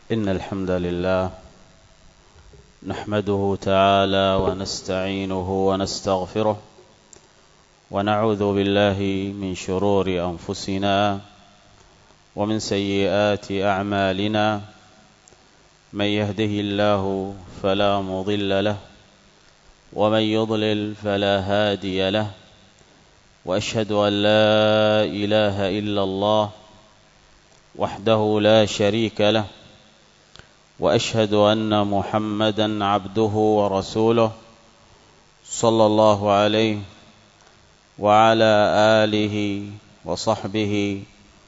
إن الحمد لله نحمده تعالى ونستعينه ونستغفره ونعوذ بالله من شرور أنفسنا ومن سيئات أعمالنا. من يهده الله فلا مضل له ومن يضلل فلا هادي له، وأشهد أن لا إله إلا الله وحده لا شريك له، وأشهد أن محمدًا عبده ورسوله صلى الله عليه وعلى آله وصحبه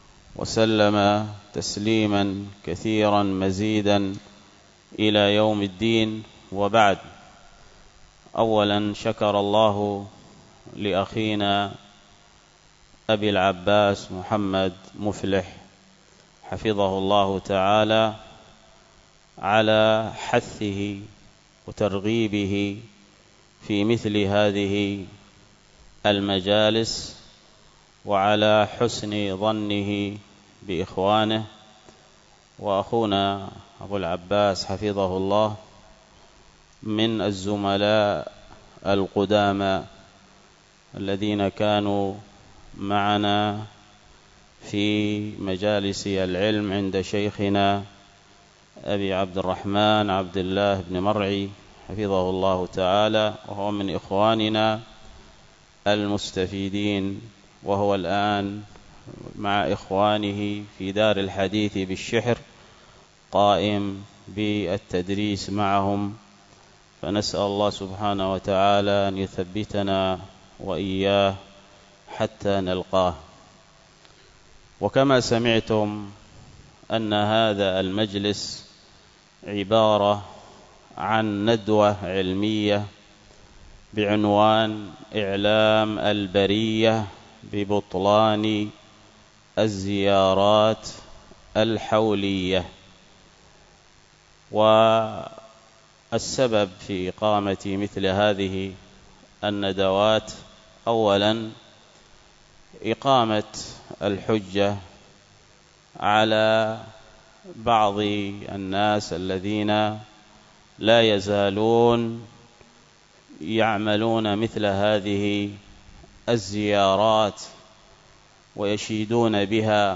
وسلم تسليمًا كثيرًا مزيدًا إلى يوم الدين. وبعد، أولاً شكر الله لأخينا أبي العباس محمد مفلح حفظه الله تعالى على حثه وترغيبه في مثل هذه المجالس، وعلى حسن ظنه بإخوانه. وأخونا أبو العباس حفظه الله من الزملاء القدامى الذين كانوا معنا في مجالس العلم عند شيخنا أبي عبد الرحمن عبد الله بن مرعي حفظه الله تعالى، وهو من إخواننا المستفيدين، وهو الآن مع إخوانه في دار الحديث بالشحر قائم بالتدريس معهم. فنسأل الله سبحانه وتعالى أن يثبتنا وإياه حتى نلقاه. وكما سمعتم أن هذا المجلس عبارة عن ندوة علمية بعنوان إعلام البرية ببطلان الزيارات الحولية. والسبب في إقامة مثل هذه الندوات أولاً إقامة الحجة على بعض الناس الذين لا يزالون يعملون مثل هذه الزيارات ويشيدون بها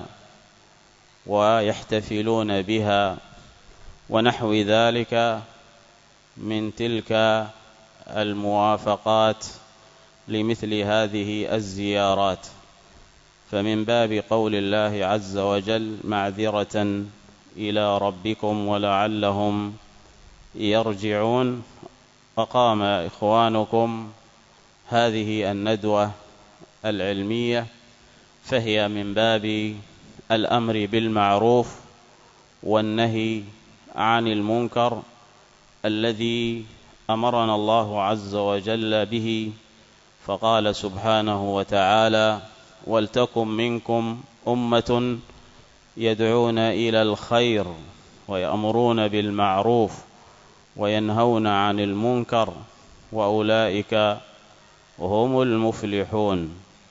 ويحتفلون بها ونحو ذلك من تلك الموافقات لمثل هذه الزيارات. فمن باب قول الله عز وجل: معذرة إلى ربكم ولعلهم يرجعون، فقام إخوانكم هذه الندوة العلمية، فهي من باب الأمر بالمعروف والنهي عن المنكر الذي أمرنا الله عز وجل به. فقال سبحانه وتعالى: ولتكن منكم أمة يدعون إلى الخير ويأمرون بالمعروف وينهون عن المنكر وأولئك هم المفلحون.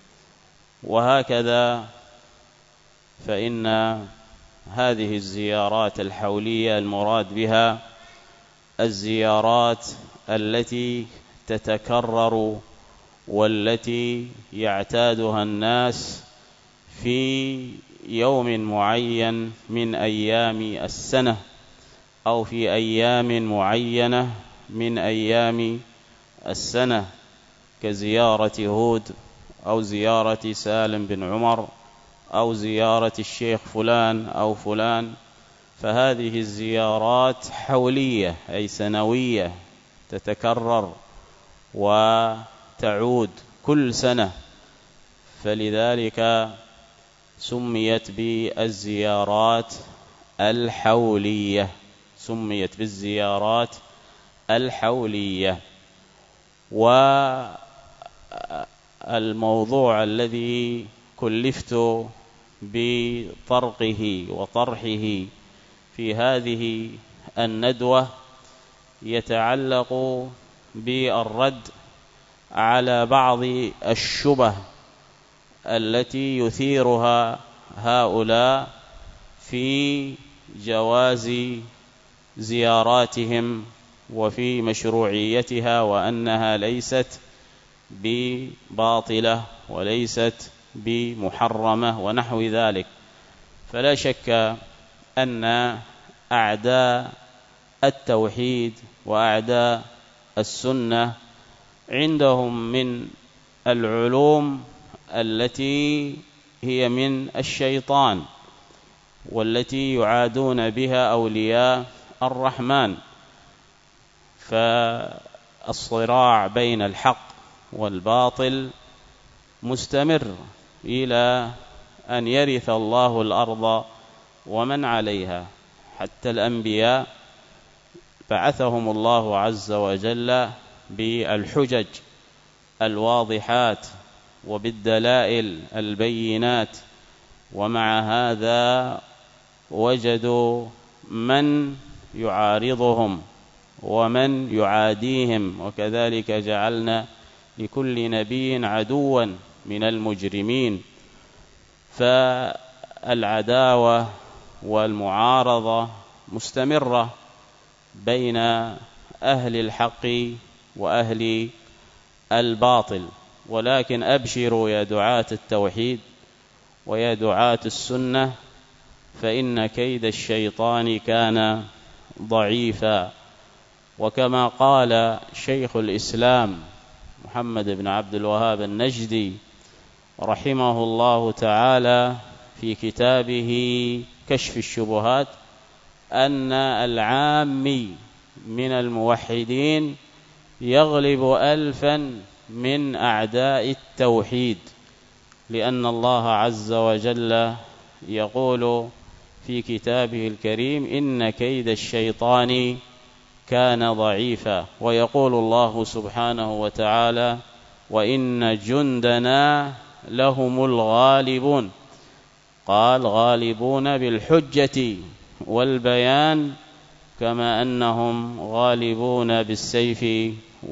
وهكذا فإن هذه الزيارات الحولية المراد بها الزيارات التي تتكرر والتي يعتادها الناس في يوم معين من أيام السنة أو في أيام معينة من أيام السنة، كزيارة هود أو زيارة سالم بن عمر أو زيارة الشيخ فلان أو فلان. فهذه الزيارات حولية أي سنوية، تتكرر وتعود كل سنة، فلذلك سميت بالزيارات الحولية، سميت بالزيارات الحولية. والموضوع الذي كلفت بطرقه وطرحه في هذه الندوة يتعلق بالرد على بعض الشبه التي يثيرها هؤلاء في جواز زياراتهم وفي مشروعيتها وأنها ليست بباطلة وليست بمحرمة ونحو ذلك. فلا شك أن أعداء التوحيد وأعداء السنة عندهم من العلوم التي هي من الشيطان والتي يعادون بها أولياء الرحمن، فالصراع بين الحق والباطل مستمر إلى أن يرث الله الأرض ومن عليها. حتى الأنبياء بعثهم الله عز وجل بالحجج الواضحات وبالدلائل البينات، ومع هذا وجدوا من يعارضهم ومن يعاديهم، وكذلك جعلنا لكل نبي عدوا من المجرمين. فالعداوة والمعارضة مستمرة بين أهل الحق وأهل الباطل. ولكن أبشروا يا دعاة التوحيد ويا دعاة السنة، فإن كيد الشيطان كان ضعيفا. وكما قال شيخ الإسلام محمد بن عبد الوهاب النجدي رحمه الله تعالى في كتابه كشف الشبهات، أن العامي من الموحدين يغلب 1000 من أعداء التوحيد، لأن الله عز وجل يقول في كتابه الكريم: إن كيد الشيطان كان ضعيفا. ويقول الله سبحانه وتعالى: وإن جندنا لهم الغالبون. قال: غالبون بالحجة والبيان، كما أنهم غالبون بالسيف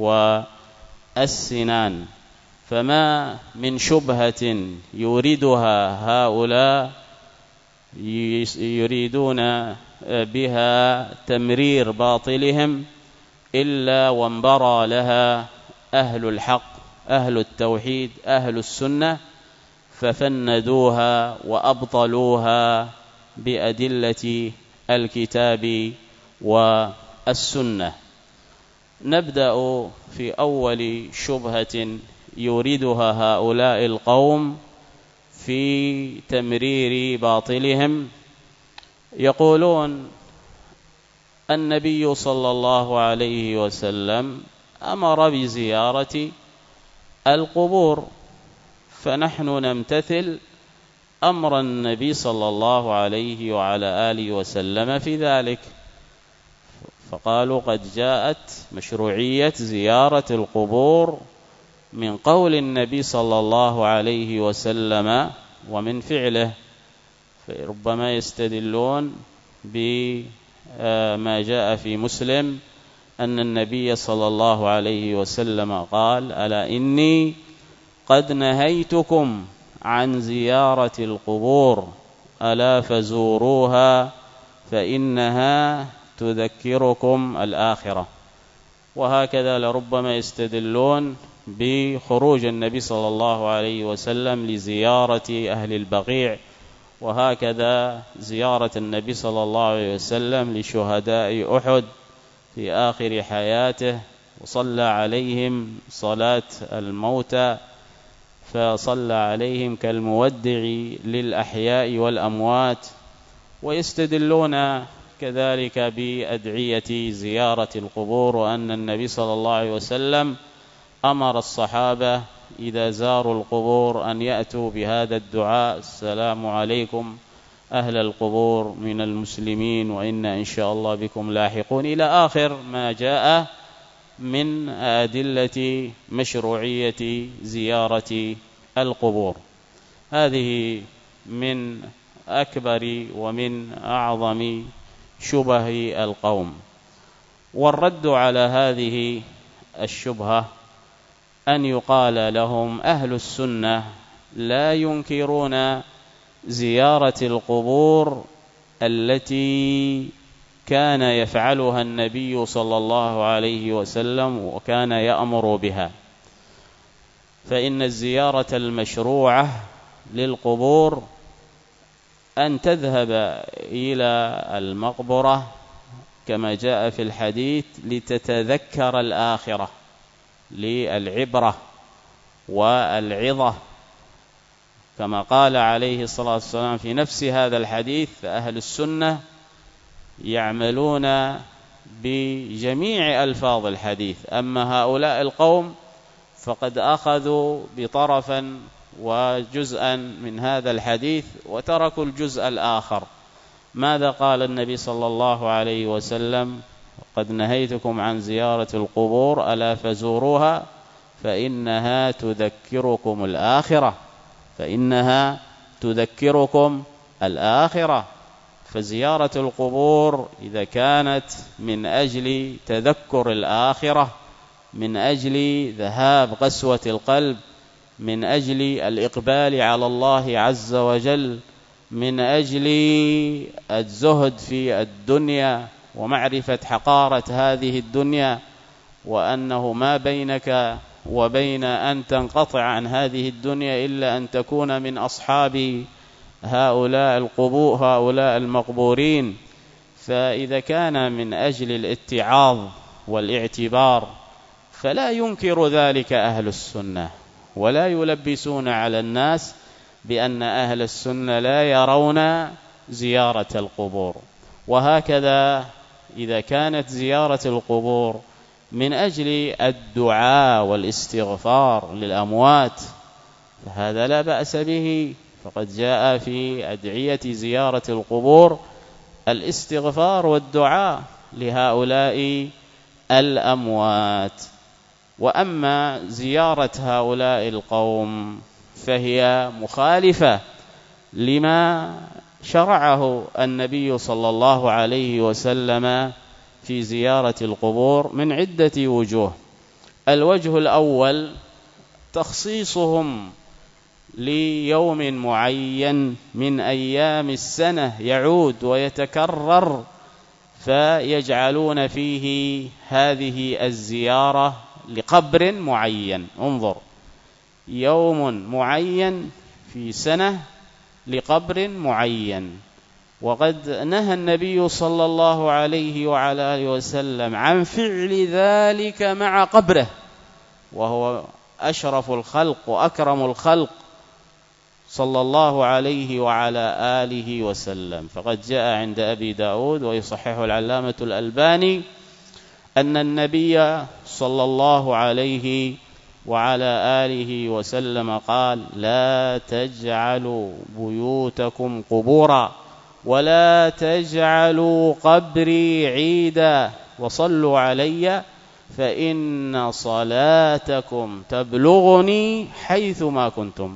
والسنان. فما من شبهة يوردها هؤلاء يريدون بها تمرير باطلهم إلا وانبرى لها أهل الحق أهل التوحيد أهل السنة، ففندوها وأبطلوها بأدلة الكتاب والسنة. نبدأ في أول شبهة يوردها هؤلاء القوم في تمرير باطلهم. يقولون: النبي صلى الله عليه وسلم أمر بزيارة القبور، فنحن نمتثل أمر النبي صلى الله عليه وعلى آله وسلم في ذلك. فقالوا: قد جاءت مشروعية زيارة القبور من قول النبي صلى الله عليه وسلم ومن فعله. فربما يستدلون بما جاء في مسلم أن النبي صلى الله عليه وسلم قال: ألا إني قد نهيتكم عن زيارة القبور، ألا فزوروها فإنها تذكركم الآخرة. وهكذا لربما يستدلون بخروج النبي صلى الله عليه وسلم لزيارة أهل البقيع، وهكذا زيارة النبي صلى الله عليه وسلم لشهداء أحد في آخر حياته، وصلى عليهم صلاة الموتى، فصلى عليهم كالمودع للأحياء والأموات. ويستدلون كذلك بأدعية زيارة القبور، وأن النبي صلى الله عليه وسلم أمر الصحابة إذا زاروا القبور أن يأتوا بهذا الدعاء: السلام عليكم أهل القبور من المسلمين وإنا إن شاء الله بكم لاحقون، إلى آخر ما جاء من أدلة مشروعية زيارة القبور. هذه من أكبر ومن أعظم شبه القوم. والرد على هذه الشبهة أن يقال لهم: أهل السنة لا ينكرون زيارة القبور التي كان يفعلها النبي صلى الله عليه وسلم وكان يأمر بها. فإن الزيارة المشروعة للقبور أن تذهب إلى المقبرة كما جاء في الحديث لتتذكر الآخرة، للعبرة والعظة، كما قال عليه الصلاة والسلام في نفس هذا الحديث: فأهل السنة يعملون بجميع ألفاظ الحديث، أما هؤلاء القوم فقد أخذوا بطرفا وجزءا من هذا الحديث وتركوا الجزء الآخر. ماذا قال النبي صلى الله عليه وسلم: قد نهيتكم عن زيارة القبور ألا فزوروها فإنها تذكركم الآخرة، فإنها تذكركم الآخرة. فزيارة القبور إذا كانت من أجل تذكر الآخرة، من أجل ذهاب قسوة القلب، من أجل الإقبال على الله عز وجل، من أجل الزهد في الدنيا ومعرفة حقارة هذه الدنيا، وأنه ما بينك وبين أن تنقطع عن هذه الدنيا إلا أن تكون من أصحاب هؤلاء القبور، هؤلاء المقبورين. فإذا كان من أجل الاتعاظ والاعتبار فلا ينكر ذلك أهل السنة، ولا يلبسون على الناس بأن أهل السنة لا يرون زيارة القبور. وهكذا إذا كانت زيارة القبور من أجل الدعاء والاستغفار للأموات فهذا لا بأس به، فقد جاء في أدعية زيارة القبور الاستغفار والدعاء لهؤلاء الأموات. وأما زيارة هؤلاء القوم فهي مخالفة لما شرعه النبي صلى الله عليه وسلم في زيارة القبور من عدة وجوه. الوجه الأول تخصيصهم ليوم معين من أيام السنة يعود ويتكرر، فيجعلون فيه هذه الزيارة لقبر معين. انظر، يوم معين في سنة لقبر معين. وقد نهى النبي صلى الله عليه وعلى آله وسلم عن فعل ذلك مع قبره، وهو أشرف الخلق وأكرم الخلق صلى الله عليه وعلى آله وسلم. فقد جاء عند أبي داود ويصححه العلامة الألباني أن النبي صلى الله عليه وعلى آله وسلم قال: لا تجعلوا بيوتكم قبورا ولا تجعلوا قبري عيدا وصلوا علي فإن صلاتكم تبلغني حيثما كنتم.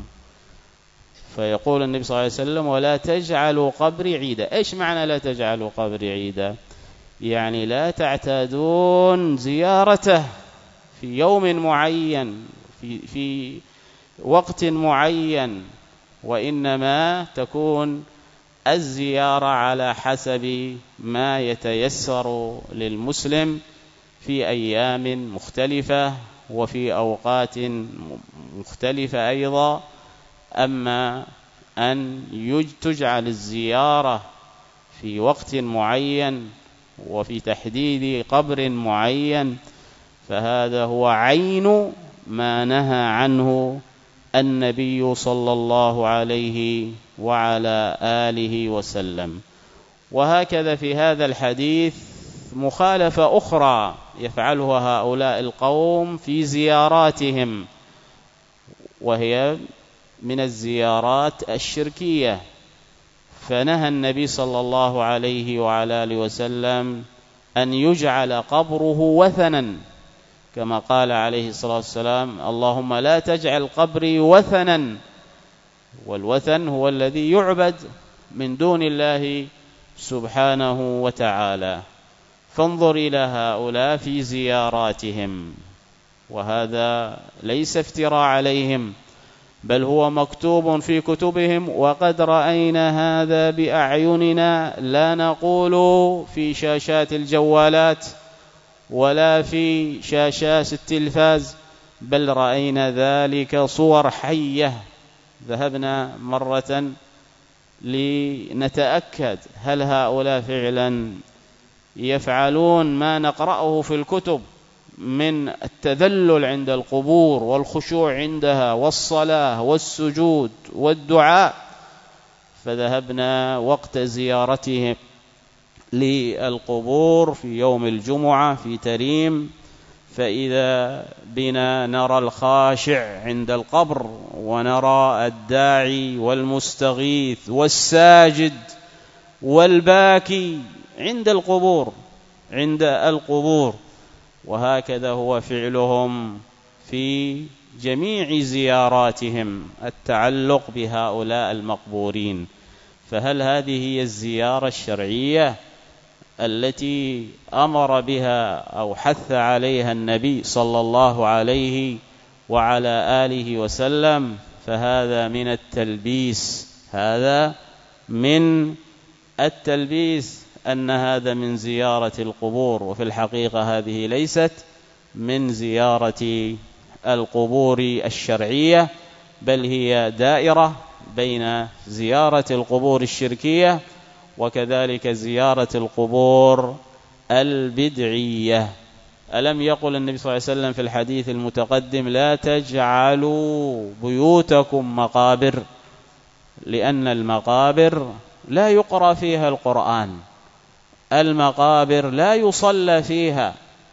فيقول النبي صلى الله عليه وسلم: ولا تجعلوا قبري عيدا. إيش معنى لا تجعلوا قبري عيدا؟ يعني لا تعتادون زيارته في يوم معين في وقت معين، وإنما تكون الزيارة على حسب ما يتيسر للمسلم في أيام مختلفة وفي أوقات مختلفة أيضا. أما أن تجعل الزيارة في وقت معين وفي تحديد قبر معين فهذا هو عين ما نهى عنه النبي صلى الله عليه وعلى آله وسلم. وهكذا في هذا الحديث مخالفة أخرى يفعلها هؤلاء القوم في زياراتهم، وهي من الزيارات الشركية. فنهى النبي صلى الله عليه وعلى آله وسلم أن يجعل قبره وثنا، كما قال عليه الصلاة والسلام: اللهم لا تجعل قبري وثنا. والوثن هو الذي يعبد من دون الله سبحانه وتعالى. فانظر إلى هؤلاء في زياراتهم، وهذا ليس افتراء عليهم، بل هو مكتوب في كتبهم، وقد رأينا هذا بأعيننا، لا نقول في شاشات الجوالات ولا في شاشات التلفاز، بل رأينا ذلك صور حية. ذهبنا مرة لنتأكد هل هؤلاء فعلا يفعلون ما نقرأه في الكتب من التذلل عند القبور والخشوع عندها والصلاة والسجود والدعاء. فذهبنا وقت زيارتهم للقبور في يوم الجمعة في تريم، فإذا بنا نرى الخاشع عند القبر، ونرى الداعي والمستغيث والساجد والباكي عند القبور. وهكذا هو فعلهم في جميع زياراتهم، التعلق بهؤلاء المقبورين. فهل هذه هي الزيارة الشرعية التي أمر بها أو حث عليها النبي صلى الله عليه وعلى آله وسلم؟ فهذا من التلبيس، هذا من التلبيس أن هذا من زيارة القبور، وفي الحقيقة هذه ليست من زيارة القبور الشرعية، بل هي دائرة بين زيارة القبور الشركية وكذلك زيارة القبور البدعية. ألم يقل النبي صلى الله عليه وسلم في الحديث المتقدم: لا تجعلوا بيوتكم مقابر، لأن المقابر لا يقرأ فيها القرآن، المقابر لا يصلى فيها،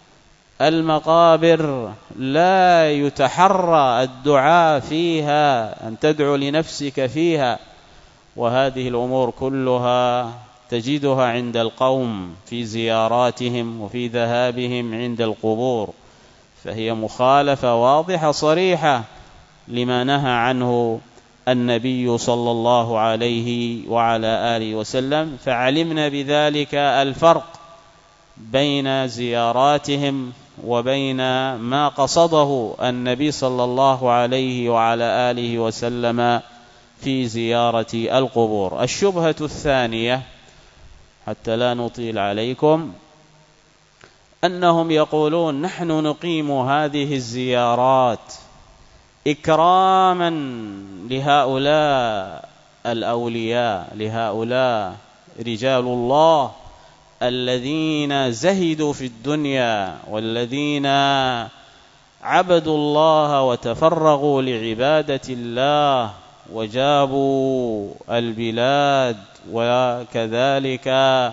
المقابر لا يتحرى الدعاء فيها، أن تدعو لنفسك فيها. وهذه الأمور كلها تجدها عند القوم في زياراتهم وفي ذهابهم عند القبور، فهي مخالفة واضحة صريحة لما نهى عنه النبي صلى الله عليه وعلى آله وسلم. فعلمنا بذلك الفرق بين زياراتهم وبين ما قصده النبي صلى الله عليه وعلى آله وسلم في زيارة القبور. الشبهة الثانية حتى لا نطيل عليكم، أنهم يقولون: نحن نقيم هذه الزيارات إكراما لهؤلاء الأولياء، لهؤلاء رجال الله الذين زهدوا في الدنيا، والذين عبدوا الله وتفرغوا لعبادة الله وجابوا البلاد، وكذلك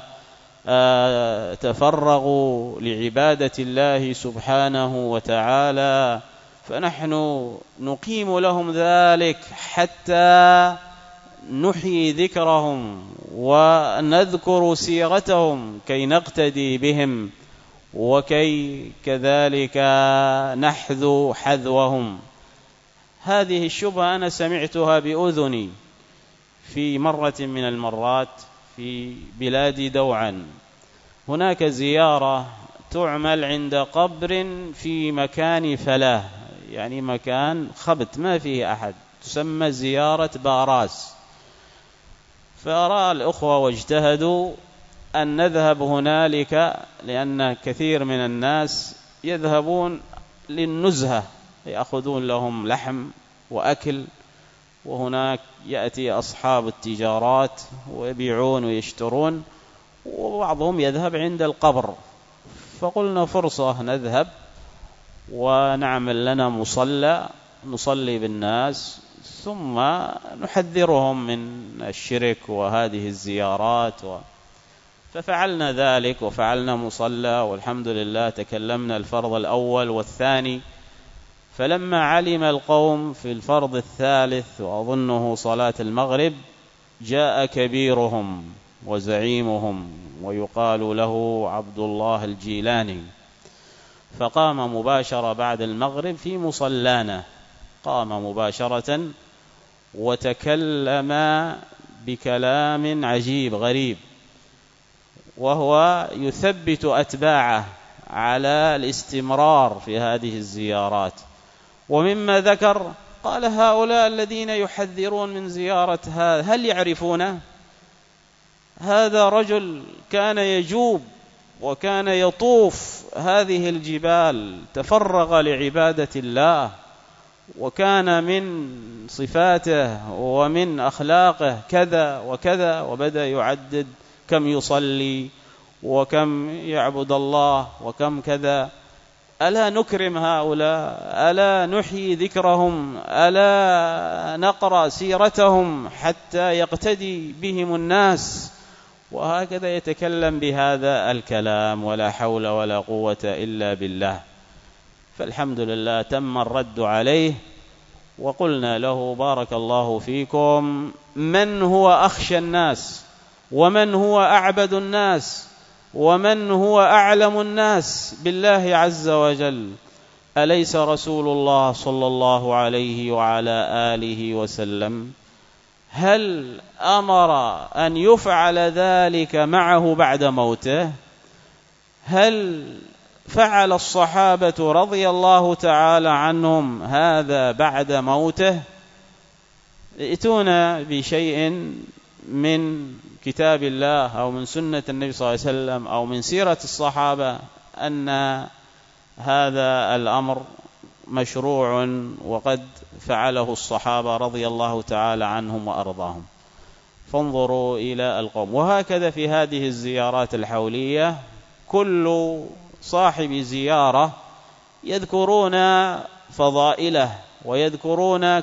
تفرغوا لعبادة الله سبحانه وتعالى. فنحن نقيم لهم ذلك حتى نحيي ذكرهم ونذكر سيرتهم كي نقتدي بهم، وكي كذلك نحذو حذوهم. هذه الشبهة أنا سمعتها بأذني في مرة من المرات في بلاد دوعا. هناك زيارة تعمل عند قبر في مكان فلاة، يعني مكان خبت ما فيه أحد، تسمى زيارة باراس. فأرى الأخوة واجتهدوا أن نذهب هنالك، لأن كثير من الناس يذهبون للنزهة، يأخذون لهم لحم وأكل، وهناك يأتي أصحاب التجارات ويبيعون ويشترون، وبعضهم يذهب عند القبر. فقلنا فرصة نذهب ونعمل لنا مصلى نصلي بالناس، ثم نحذرهم من الشرك وهذه الزيارات. ففعلنا ذلك وفعلنا مصلى، والحمد لله تكلمنا الفرض الأول والثاني. فلما علم القوم في الفرض الثالث، وأظنه صلاة المغرب، جاء كبيرهم وزعيمهم ويقال له عبد الله الجيلاني، فقام مباشرة بعد المغرب في مصلانا، قام مباشرة وتكلم بكلام عجيب غريب، وهو يثبت أتباعه على الاستمرار في هذه الزيارات. ومما ذكر قال هؤلاء الذين يحذرون من زيارة هذا هل يعرفونه؟ هذا رجل كان يجوب وكان يطوف هذه الجبال، تفرغ لعبادة الله، وكان من صفاته ومن أخلاقه كذا وكذا، وبدأ يعدد كم يصلي وكم يعبد الله وكم كذا. ألا نكرم هؤلاء؟ ألا نحيي ذكرهم؟ ألا نقرأ سيرتهم حتى يقتدي بهم الناس؟ وهكذا يتكلم بهذا الكلام، ولا حول ولا قوة إلا بالله. فالحمد لله تم الرد عليه، وقلنا له بارك الله فيكم، من هو أخشى الناس، ومن هو أعبد الناس، ومن هو أعلم الناس بالله عز وجل؟ أليس رسول الله صلى الله عليه وعلى آله وسلم هل أمر أن يفعل ذلك معه بعد موته؟ هل فعل الصحابة رضي الله تعالى عنهم هذا بعد موته؟ ائتونا بشيء من كتاب الله أو من سنة النبي صلى الله عليه وسلم أو من سيرة الصحابة أن هذا الأمر مشروع وقد فعله الصحابة رضي الله تعالى عنهم وأرضاهم. فانظروا إلى القوم. وهكذا في هذه الزيارات الحولية كل صاحب زيارة يذكرون فضائله ويذكرون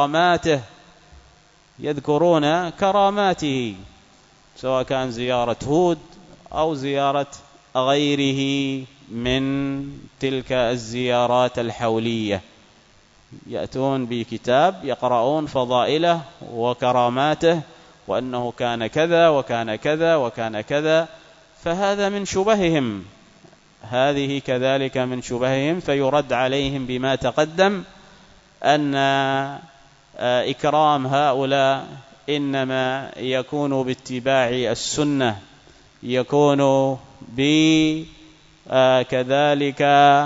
كراماته، سواء كان زيارة هود أو زيارة غيره من تلك الزيارات الحولية، يأتون بكتاب يقرؤون فضائله وكراماته، وأنه كان كذا وكان كذا وكان كذا. فهذا من شبههم، هذه كذلك من شبههم، فيرد عليهم بما تقدم أن إكرام هؤلاء إنما يكون باتباع السنة، يكون بكذلك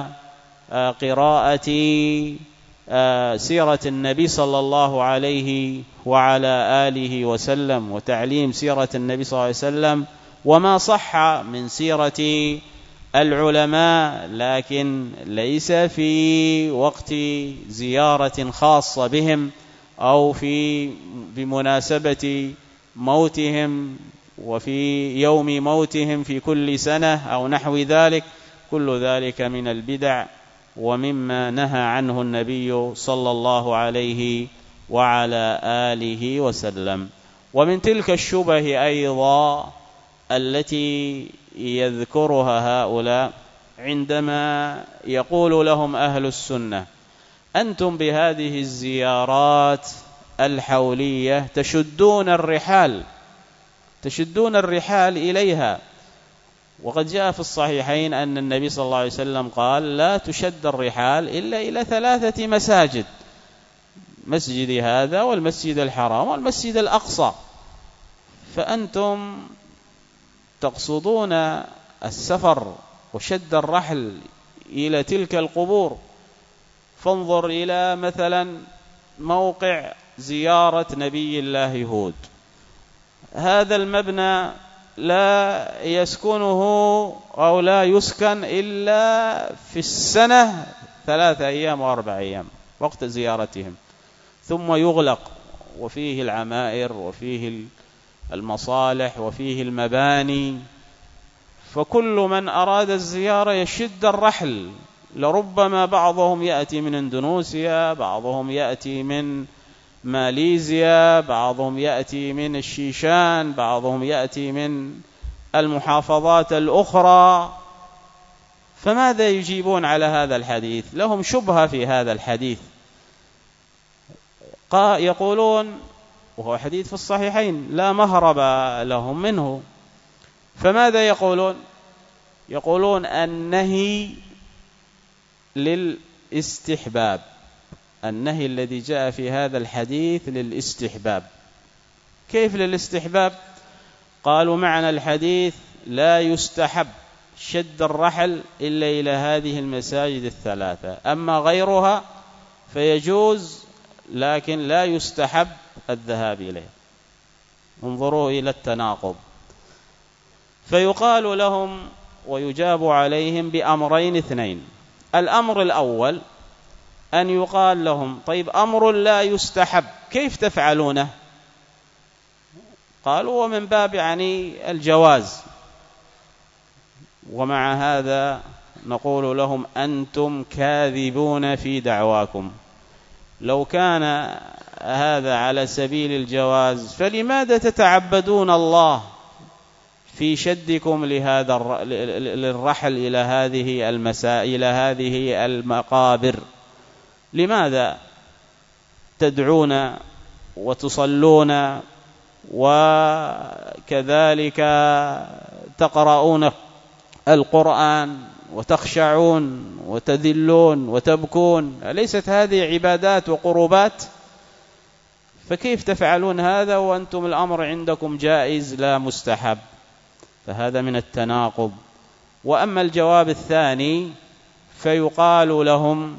قراءة سيرة النبي صلى الله عليه وعلى آله وسلم، وتعليم سيرة النبي صلى الله عليه وسلم وما صح من سيرة العلماء، لكن ليس في وقت زيارة خاصة بهم أو بمناسبة موتهم وفي يوم موتهم في كل سنة أو نحو ذلك. كل ذلك من البدع ومما نهى عنه النبي صلى الله عليه وعلى آله وسلم. ومن تلك الشبه أيضا التي يذكرها هؤلاء عندما يقول لهم أهل السنة: أنتم بهذه الزيارات الحولية تشدون الرحال إليها. وقد جاء في الصحيحين أن النبي صلى الله عليه وسلم قال: لا تشد الرحال إلا إلى 3 مساجد، مسجد هذا والمسجد الحرام والمسجد الأقصى. فأنتم تقصدون السفر وشد الرحل إلى تلك القبور. فانظر إلى مثلا موقع زيارة نبي الله هود، هذا المبنى لا يسكنه أو لا يسكن إلا في السنة 3 أيام و4 أيام وقت زيارتهم، ثم يغلق، وفيه العمائر وفيه المصالح وفيه المباني. فكل من أراد الزيارة يشد الرحل، لربما بعضهم يأتي من إندونيسيا، بعضهم يأتي من ماليزيا، بعضهم يأتي من الشيشان، بعضهم يأتي من المحافظات الأخرى. فماذا يجيبون على هذا الحديث؟ لهم شبهة في هذا الحديث. يقولون، وهو حديث في الصحيحين لا مهرب لهم منه، فماذا يقولون؟ يقولون النهي للاستحباب، النهي الذي جاء في هذا الحديث للاستحباب. كيف للاستحباب؟ قالوا معنى الحديث لا يستحب شد الرحل إلا إلى هذه المساجد 3، أما غيرها فيجوز لكن لا يستحب الذهاب إليه. انظروا إلى التناقض. فيقال لهم ويجاب عليهم بأمرين اثنين. الأمر الأول أن يقال لهم طيب أمر لا يستحب كيف تفعلونه؟ قالوا ومن باب يعني الجواز. ومع هذا نقول لهم أنتم كاذبون في دعواكم. لو كان هذا على سبيل الجواز فلماذا تتعبدون الله في شدكم للرحل إلى هذه إلى هذه المقابر؟ لماذا تدعون وتصلون وكذلك تقرؤون القرآن وتخشعون وتذلون وتبكون؟ أليست هذه عبادات وقربات؟ فكيف تفعلون هذا وأنتم الأمر عندكم جائز لا مستحب؟ فهذا من التناقض. وأما الجواب الثاني فيقال لهم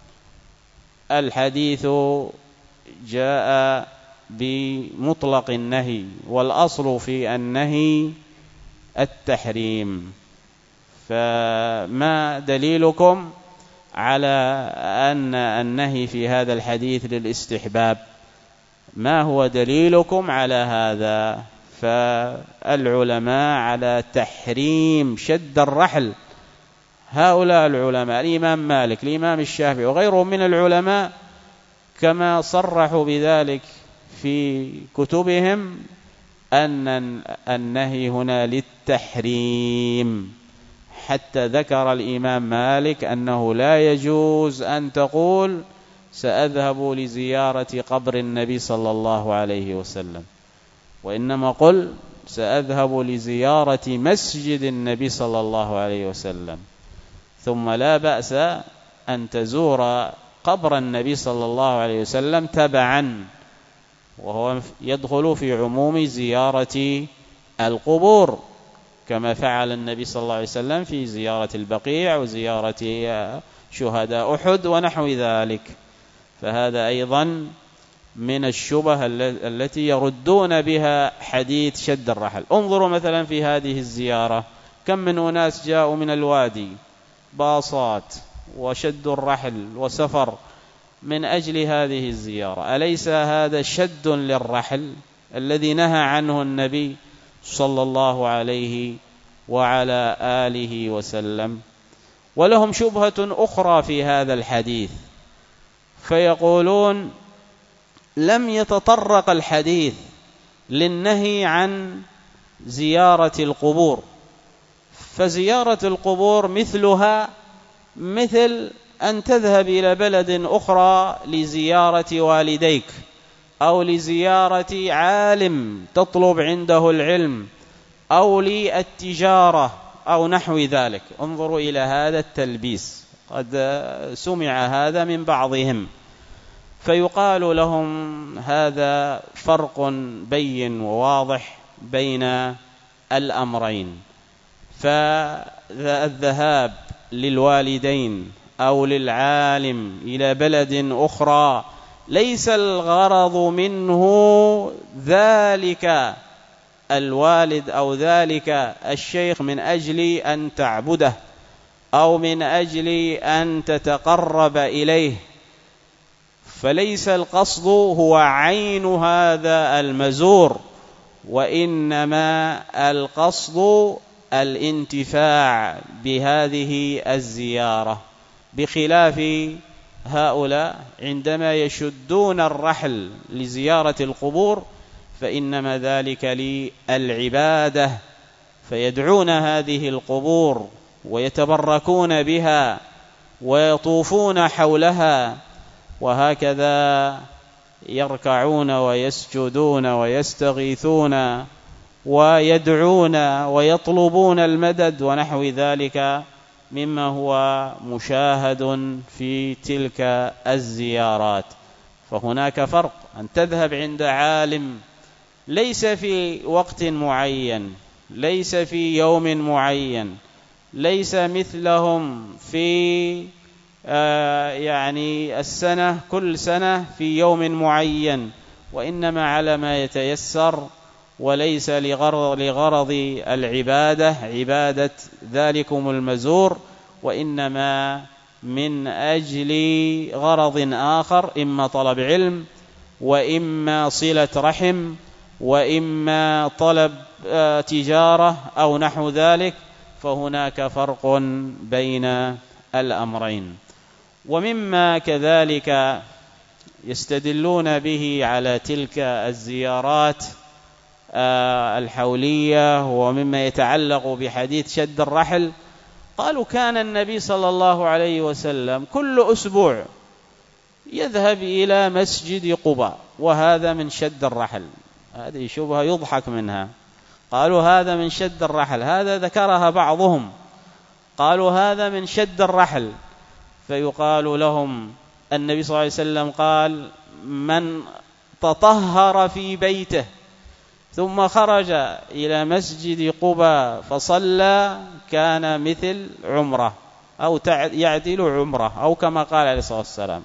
الحديث جاء بمطلق النهي والأصل في النهي التحريم، فما دليلكم على أن النهي في هذا الحديث للاستحباب؟ ما هو دليلكم على هذا؟ فالعلماء على تحريم شد الرحل. هؤلاء العلماء الإمام مالك الإمام الشافعي وغيرهم من العلماء كما صرحوا بذلك في كتبهم أن النهي هنا للتحريم، حتى ذكر الإمام مالك أنه لا يجوز أن تقول سأذهب لزيارة قبر النبي صلى الله عليه وسلم، وإنما قل سأذهب لزيارة مسجد النبي صلى الله عليه وسلم. ثم لا بأس أن تزور قبر النبي صلى الله عليه وسلم تبعا، وهو يدخل في عموم زيارة القبور كما فعل النبي صلى الله عليه وسلم في زيارة البقيع وزيارة شهداء أحد ونحو ذلك. فهذا أيضا من الشبه التي يردون بها حديث شد الرحل. انظروا مثلا في هذه الزيارة كم من أناس جاءوا من الوادي باصات وشد الرحل وسفر من أجل هذه الزيارة. أليس هذا شد للرحل الذي نهى عنه النبي صلى الله عليه وعلى آله وسلم؟ ولهم شبهة أخرى في هذا الحديث، فيقولون لم يتطرق الحديث للنهي عن زيارة القبور، فزيارة القبور مثلها مثل أن تذهب إلى بلد أخرى لزيارة والديك أو لزيارة عالم تطلب عنده العلم أو للتجارة أو نحو ذلك. انظروا إلى هذا التلبيس، قد سمع هذا من بعضهم. فيقال لهم هذا فرق بين وواضح بين الأمرين. فالذهاب للوالدين أو للعالم إلى بلد أخرى ليس الغرض منه ذلك الوالد أو ذلك الشيخ من أجل أن تعبده أو من أجل أن تتقرب إليه، فليس القصد هو عين هذا المزور، وإنما القصد الانتفاع بهذه الزيارة، بخلاف هؤلاء عندما يشدون الرحل لزيارة القبور فإنما ذلك للعبادة، فيدعون هذه القبور ويتبركون بها ويطوفون حولها، وهكذا يركعون ويسجدون ويستغيثون ويدعون ويطلبون المدد ونحو ذلك مما هو مشاهد في تلك الزيارات. فهناك فرق أن تذهب عند عالم ليس في وقت معين، ليس في يوم معين، ليس مثلهم في يعني السنة كل سنة في يوم معين، وإنما على ما يتيسر، وليس لغرض العبادة عبادة ذلكم المزور، وإنما من أجل غرض آخر، إما طلب علم، وإما صلة رحم، وإما طلب تجارة أو نحو ذلك، فهناك فرق بين الأمرين. ومما كذلك يستدلون به على تلك الزيارات الحولية، ومما يتعلق بحديث شد الرحل، قالوا كان النبي صلى الله عليه وسلم كل أسبوع يذهب إلى مسجد قباء، وهذا من شد الرحل. هذه شبهة يضحك منها، قالوا هذا من شد الرحل، هذا ذكرها بعضهم، قالوا هذا من شد الرحل، فيقال لهم النبي صلى الله عليه وسلم قال من تطهر في بيته ثم خرج إلى مسجد قباء فصلى كان مثل عمره أو يعدل عمره، أو كما قال عليه الصلاة والسلام.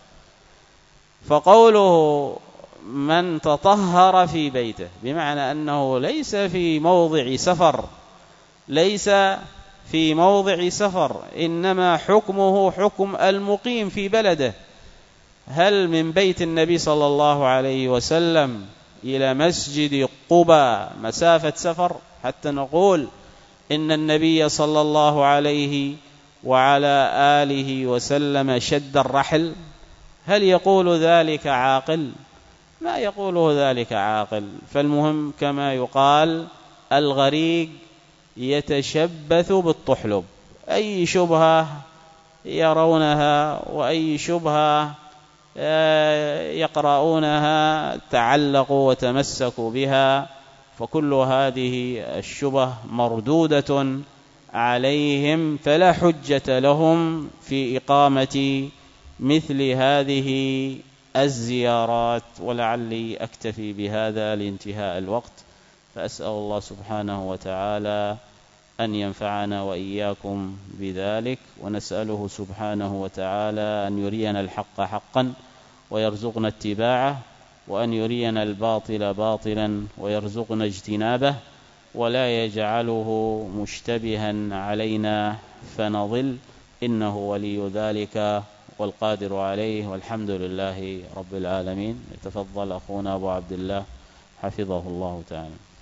فقوله من تطهر في بيته بمعنى أنه ليس في موضع سفر، ليس في موضع سفر، إنما حكمه حكم المقيم في بلده. هل من بيت النبي صلى الله عليه وسلم إلى مسجد قباء مسافة سفر حتى نقول إن النبي صلى الله عليه وعلى آله وسلم شد الرحل؟ هل يقول ذلك عاقل؟ ما يقوله ذلك عاقل. فالمهم كما يقال الغريق يتشبث بالطحلب، أي شبهة يرونها وأي شبهة يقرؤونها تعلقوا وتمسكوا بها، فكل هذه الشبه مردودة عليهم، فلا حجة لهم في إقامة مثل هذه الزيارات. ولعلي أكتفي بهذا لانتهاء الوقت، فأسأل الله سبحانه وتعالى أن ينفعنا وإياكم بذلك، ونسأله سبحانه وتعالى أن يرينا الحق حقا ويرزقنا اتباعه، وأن يرينا الباطل باطلا ويرزقنا اجتنابه، ولا يجعله مشتبها علينا فنضل، إنه ولي ذلك والقادر عليه، والحمد لله رب العالمين. يتفضل أخونا أبو عبد الله حفظه الله تعالى.